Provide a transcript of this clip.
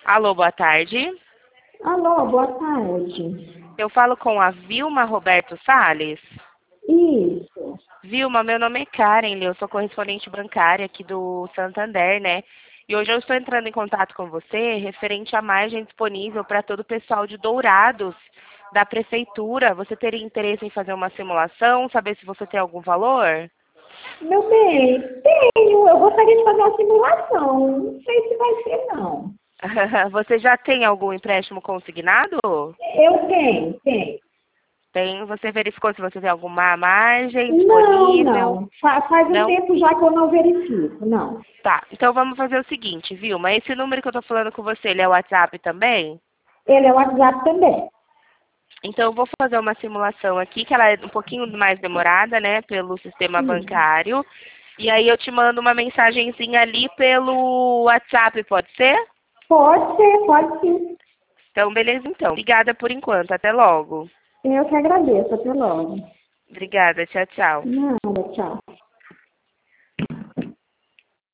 Alô, boa tarde. Alô, boa tarde. Eu falo com a Vilma Roberto Sales. Isso. Vilma, meu nome é Karen, eu sou correspondente bancária aqui do Santander, né? E hoje eu estou entrando em contato com você referente à margem disponível para todo o pessoal de Dourados da prefeitura. Você teria interesse em fazer uma simulação, saber se você tem algum valor? Meu bem, tenho. Eu gostaria de fazer uma simulação. Não sei se vai ser, não. Você já tem algum empréstimo consignado? Eu tenho. Tem. Você verificou se você tem alguma margem Não, disponível? não. Faz um Não? tempo já que eu não verifico, não. Tá, então vamos fazer o seguinte, Vilma, esse número que eu tô falando com você, ele é o WhatsApp também? Ele é o WhatsApp também. Então eu vou fazer uma simulação aqui, que ela é um pouquinho mais demorada, né, pelo sistema Sim. bancário. E aí eu te mando uma mensagenzinha ali pelo WhatsApp, pode ser? Pode sim. Então, beleza então. Obrigada por enquanto, até logo. Eu que agradeço. Até logo. Obrigada, tchau, tchau. Nada, tchau.